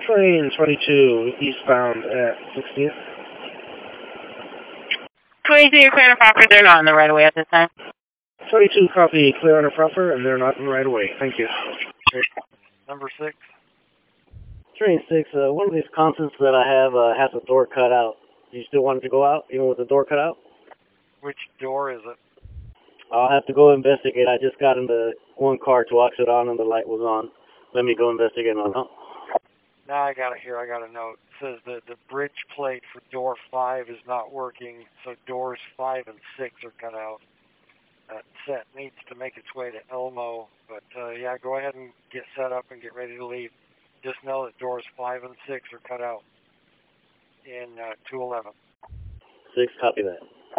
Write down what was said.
Train 22 eastbound at 16th. 22, you're clear on proper. They're not in the right of way at this time. 22 copy, clear on a proper, and they're not in the right of way. Thank you. Number 6. Train 6, one of these constants that I have has a door cut out. Do you still want it to go out, even with the door cut out? Which door is it? I'll have to go investigate. I just got into one car to watch it on and the light was on. Let me go investigate on it. Now I got it here. I got a note. It says that the bridge plate for door 5 is not working, so doors 5 and 6 are cut out. That set needs to make its way to Elmo, but yeah, go ahead and get set up and get ready to leave. Just know that doors 5 and 6 are cut out in 211. 6, copy that.